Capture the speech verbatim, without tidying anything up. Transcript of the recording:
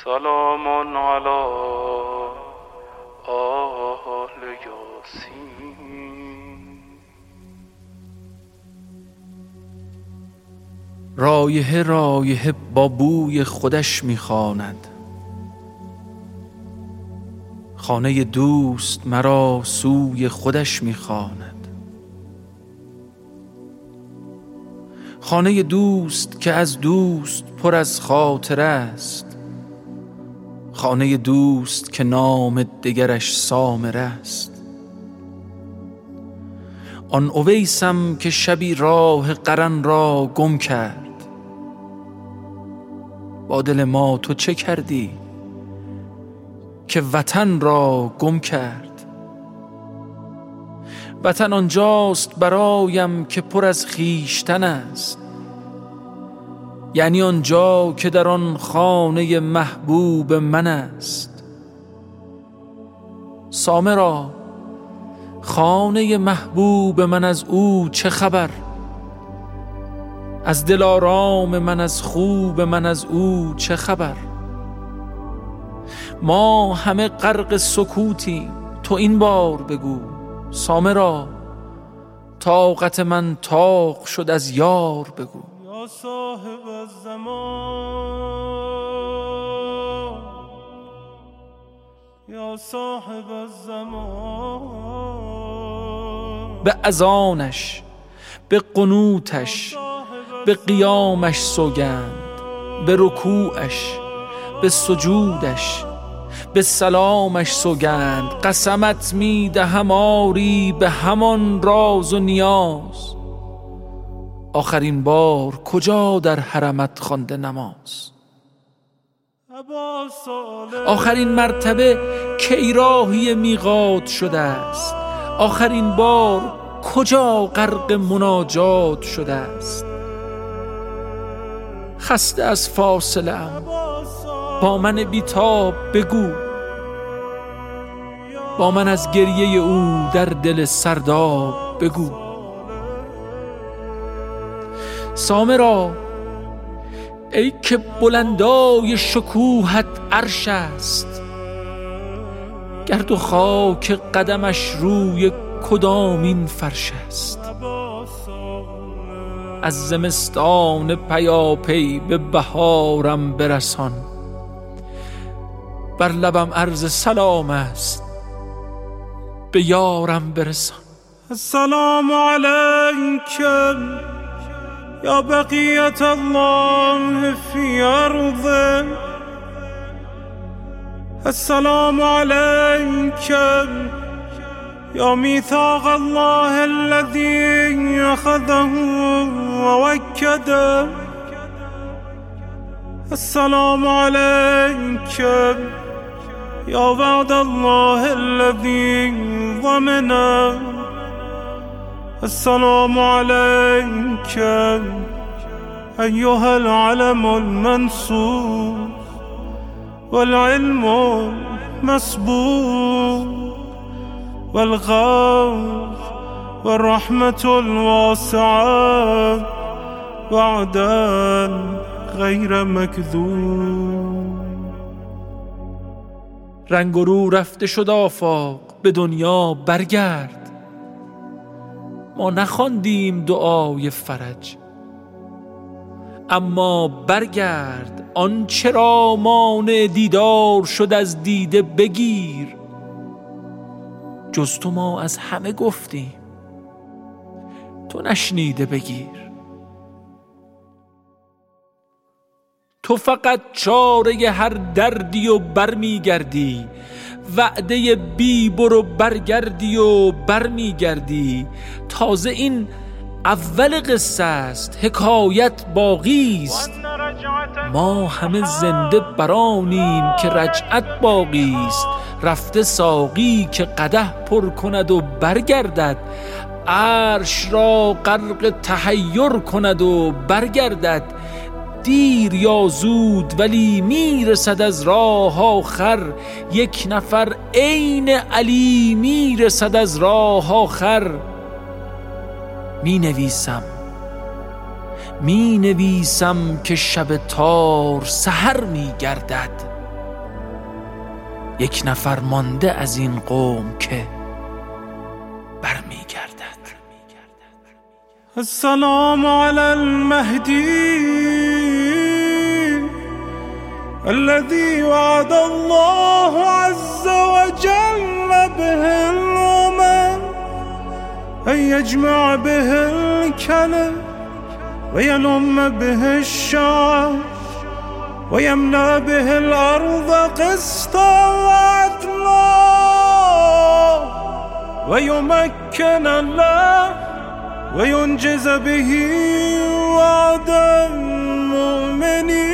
سلام علی آل یاسین. رایحه رایحه با بوی خودش میخواند، خانه دوست مرا سوی خودش میخواند. خانه دوست که از دوست پر از خاطره است، خانه دوست که نام دگرش سامره است. آن اویسم که شبی راه قرن را گم کرد، با دل ما تو چه کردی که وطن را گم کرد؟ وطن آنجاست برایم که پر از خویشتن است، یعنی آنجا که در آن خانه محبوب من است. سامرا، خانه محبوب من از او چه خبر؟ از دلارام من، از خوب من از او چه خبر؟ ما همه غرق سکوتیم، تو این بار بگو. سامرا، طاقت من طاق شد، از یار بگو. یا صاحب الزمان، یا صاحب الزمان. به اذانش، به قنوتش، به قیامش سوگند، به رکوعش، به سجودش، به سلامش سوگند. قسمت می دهم آری به همان راز و نیاز، آخرین بار کجا در حرمت خوانده نماز؟ آخرین مرتبه کی راهی میقات شده است؟ آخرین بار کجا غرق مناجات شده است؟ خسته از فاصله ام، با من بیتاب بگو. با من از گریه او در دل سرداب بگو. سامرا، ای که بلندای شکوهت عرش است، گرد و خاک قدمش روی کدامین فرش است؟ از زمستان پیاپی به بهارم برسان، بر لبم عرض سلام است، به یارم برسان. السلام علیک یا بقیت الله فی ارضه، السلام علیک یا میثاق الله الذی اخذه ووکده، السلام علیک یا وعد الله الذی ضمنه، السلام علیک ایها العلم المنصور والعلم المسبوق والغوث والرحمة الواسعة وعدا غیر مکذوب. رنگ و رو رفته شد آفاق، به دنیا برگرد. ما نخواندیم دعای فرج، اما برگرد. آن چرا مانع دیدار شد از دیده بگیر. جز تو ما از همه گفتیم، تو نشنیده بگیر. تو فقط چاره هر دردی و بر میگردی، وعده بی برو برگردی و بر میگردی. تازه این اول قصه است، حکایت باقی است. ما همه زنده برانیم که رجعت باقی است. رفته ساقی که قدح پر کند و برگردد، عرش را غرق تحیر کند و برگردد. دیر یا زود ولی میرسد از راه آخر، یک نفر عین علی میرسد از راه آخر. می نویسم می نویسم که شب تار سحر می گردد. یک نفر مانده از این قوم که برمیگردد. السلام علی المهدی الذي وعد الله عز وجل به الأمم أن يجمع به الكلم ويلم به الشعب ويملأ به الأرض قسطا وعدلا ويمكن له وينجز به وعد المؤمنين